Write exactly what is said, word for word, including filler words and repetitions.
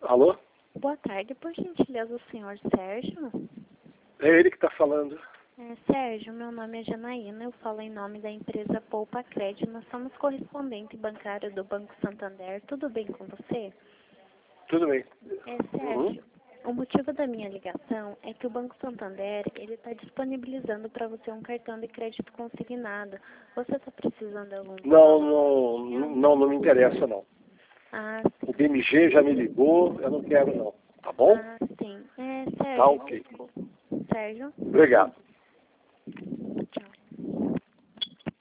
Alô? Boa tarde, por gentileza, o senhor Sérgio? É ele que está falando. É, Sérgio, meu nome é Janaína, eu falo em nome da empresa Poupa Crédito. Nós somos correspondente bancário do Banco Santander. Tudo bem com você? Tudo bem. É, Sérgio, uhum. O motivo da minha ligação é que o Banco Santander ele está disponibilizando para você um cartão de crédito consignado. Você está precisando de algum? Não, não, não, não me interessa não. Ah, o B M G já me ligou, eu não quero não. Tá bom? Ah, sim. É, Sérgio, Tá ok. desculpa. Sérgio? Obrigado.